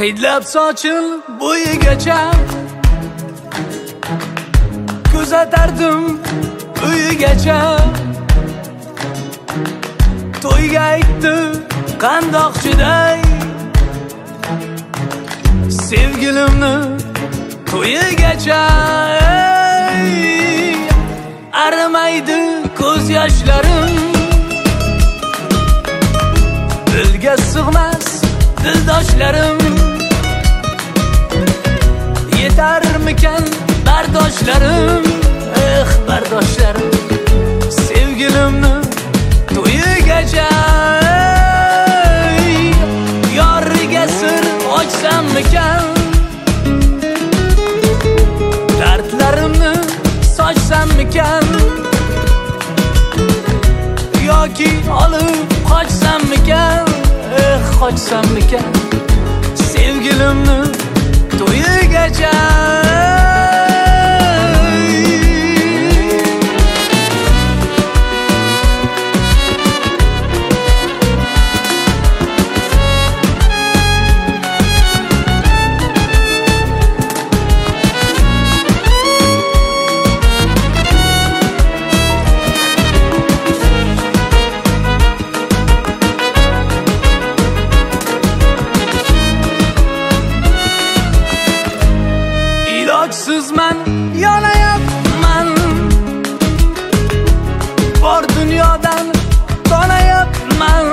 hidlab sochil bo'yigacha kuzatardim uyigacha. To'yga aytdi qandoq chiday, sevgilimni to'yigacha. Arimaydi ko'z yoshlarim, dilga sig'mas dildoshlarim. Yetarmikan bardoshlarim, bardoshlarim. Sevgilimni to'yigacha yoriga sir ochsammikan, dardlarimni sochsammikan, yoki olib qochsammikan, qochsammikan. Sevgilimni to'yigacha. Ilojsizman, yonayapman, bor dunyodan tonayapman.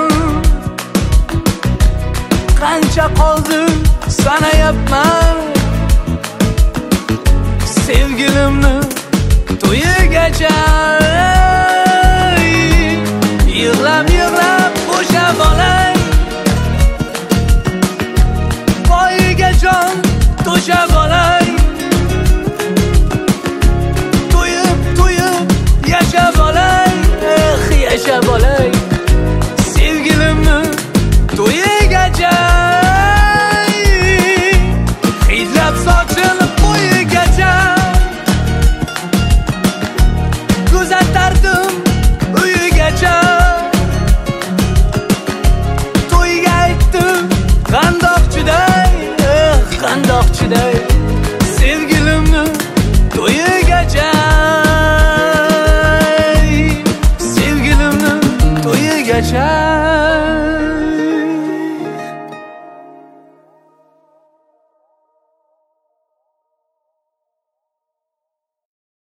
Qancha qoldi sanayapman, sevgilimni to'yigacha.